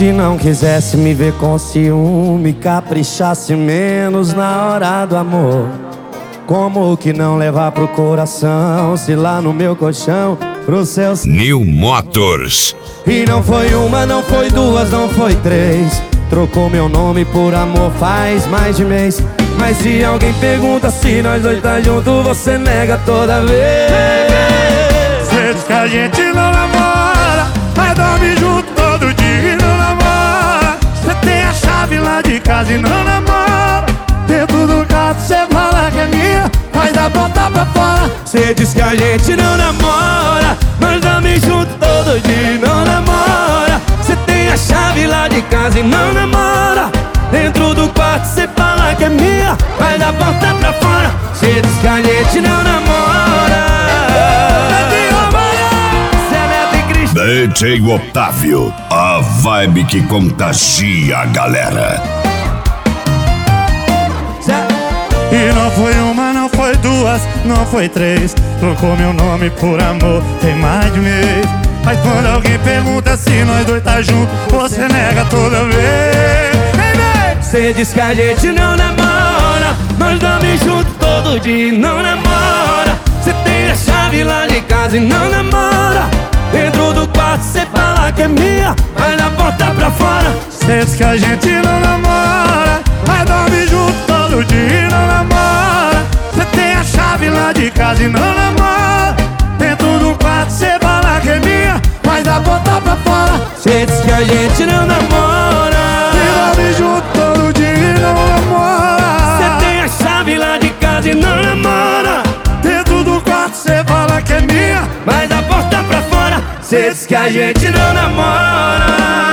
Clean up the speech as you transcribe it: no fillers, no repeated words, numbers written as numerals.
Se não quisesse me ver com ciúme, caprichasse menos na hora do amor. Como que não levar pro coração, se lá no meu colchão, pro céu... New Motors. E não foi uma, não foi duas, não foi três. Trocou meu nome por amor faz mais de mês. Mas se alguém pergunta se nós dois tá junto, você nega toda vez. Cê diz que a gente não namora, mas dorme junto todo dia e não namora. Cê tem a chave lá de casa e não namora. Dentro do quarto cê fala que é minha, mas da porta pra fora. Cê diz que a gente não namora, mas dorme junto todo dia e não namora. Cê tem a chave lá de casa e não namora. Dentro do quarto cê fala que é minha, mas da porta pra fora. Cê diz que a gente não namora. DJ Otávio, a vibe que contagia a galera. E não foi uma, não foi duas, não foi três. Trocou meu nome por amor, tem mais de mês. Mas quando alguém pergunta se nós dois tá junto, você nega toda vez. Cê diz que a gente não namora, nós dorme junto todo dia e não namora. Cê tem a chave lá de casa e não namora. Dentro do quarto cê fala que é minha, mas da porta pra fora. Cê diz que a gente não namora, mas dorme junto todo dia e não namora. Cê tem a chave lá de casa e não namora. Dentro do quarto cê fala que é minha, mas da porta pra fora. Cê diz que a gente não namora, e dorme junto todo dia e não namora. cê tem a chave lá de casa e não namora. Dentro do quarto cê fala que é minha, mas da porta pra fora. Cê diz que a gente não namora.